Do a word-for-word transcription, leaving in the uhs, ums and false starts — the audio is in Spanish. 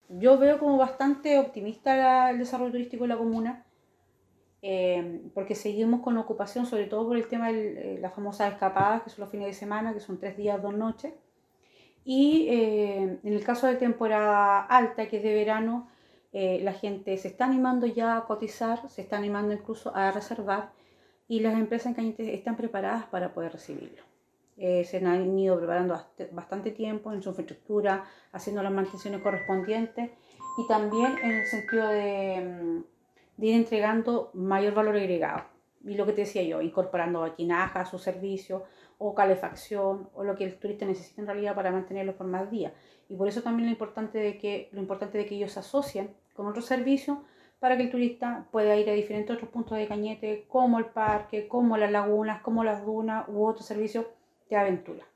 yo veo como bastante optimista la, el desarrollo turístico de la comuna, eh, porque seguimos con ocupación, sobre todo por el tema de las famosas escapadas, que son los fines de semana, que son tres días, dos noches. Y eh, en el caso de temporada alta, que es de verano, eh, la gente se está animando ya a cotizar, se está animando incluso a reservar, y las empresas en Cañete están preparadas para poder recibirlo. Eh, se han ido preparando bastante tiempo en su infraestructura, haciendo las mantenciones correspondientes y también en el sentido de, de ir entregando mayor valor agregado. Y lo que te decía yo, incorporando maquinaja a su servicio o calefacción o lo que el turista necesita en realidad para mantenerlo por más días. Y por eso también lo importante de que, lo importante de que ellos se asocien con otros servicios para que el turista pueda ir a diferentes otros puntos de Cañete, como el parque, como las lagunas, como las dunas u otros servicios de aventura.